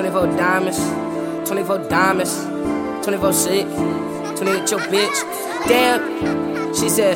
24 diamonds, 24 diamonds, 24 shit, 28 your bitch. Damn, she said,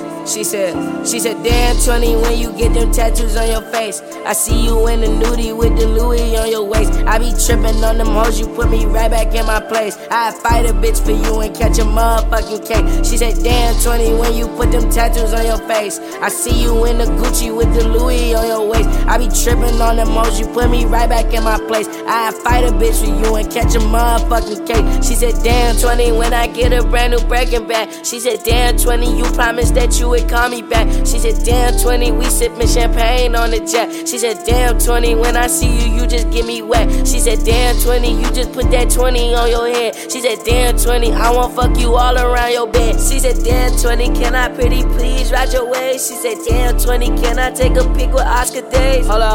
damn 20 when you get them tattoos on your face. I see you in the nudie with the Louis on your waist. I be trippin' on them hoes, you put me right back in my place. I fight a bitch for you and catch a motherfucking cake. She said, damn 20 when you put them tattoos on your face. I see you in the Gucci with the Louis on your waist. I be trippin' on them hoes, you put me right back in my place. I fight a bitch for you and catch a motherfucking cake. She said, damn 20 when I get a brand new Birkin bag. She said, damn 20 you promised that you would call me back. She said, damn 20 we sippin' champagne on the jet. She said, damn 20 when I see you, you just get me wet. She said, damn 20 you just put that 20 on your head. She said, damn 20 I won't fuck you all around your bed. She said, damn 20 can I pretty please ride your way? She said, damn 20 can I take a pic with Oscar Days? Hold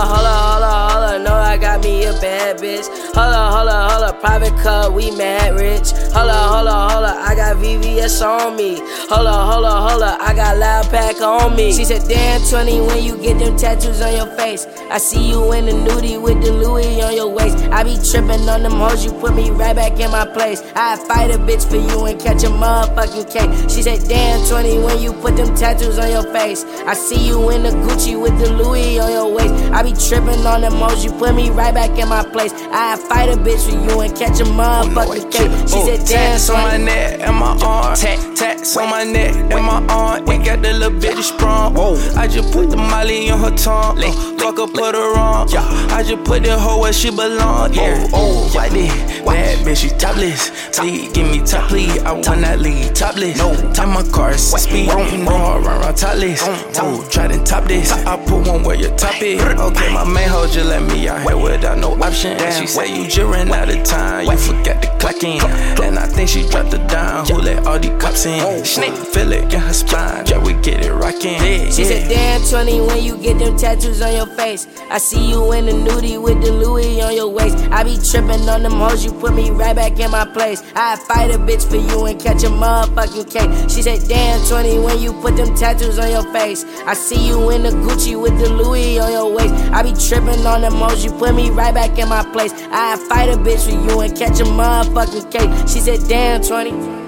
up, know I got me a bad bitch. Hold up, private car, we mad rich. Hold up, I got VVS on me. Hold up, I got loud pack on me. She said, damn 20 when you get them tattoos on your face. I see you in the nudie with the Louis on your waist. I be trippin' on them hoes, you put me right back in my place. I fight a bitch for you and catch a motherfucking cake. She said, damn 20 when you put them tattoos on your face. I see you in the Gucci with the Louis on your waist. I be trippin' on them hoes, you put me right back in my place. I fight a bitch for you and catch a motherfucking cake. She said, damn 20 on my neck and my arm. Tats on my neck and my arm. We got the little bitty sprung. I just put the molly on her tongue. Fuck her, put her on. I just put the hoe where she belong. Like this, bad bitch, she topless. Please give me top, please. I wanna leave topless. Top my car, speed. You know I run topless. Try to top this. I put one where your top is. Okay, my main hoe just let me out here without no option. She say you just ran out of time. You forgot to clock in. And I think she dropped her down. Who let all these cops in? Snake feel it in her spine. Yeah, we get it rockin'. She said, damn 20 when you get them tattoos on your face. I see you in the nudie with the Louis on your waist. I be trippin' on them hoes, you put me right back in my place. I fight a bitch for you and catch a motherfucking cake. She said, damn 20 when you put them tattoos on your face. I see you in the Gucci with the Louis on your waist. I be trippin' on them hoes, you put me right back in my place. I fight a bitch for you and catch a motherfucking cake. She said, damn 20.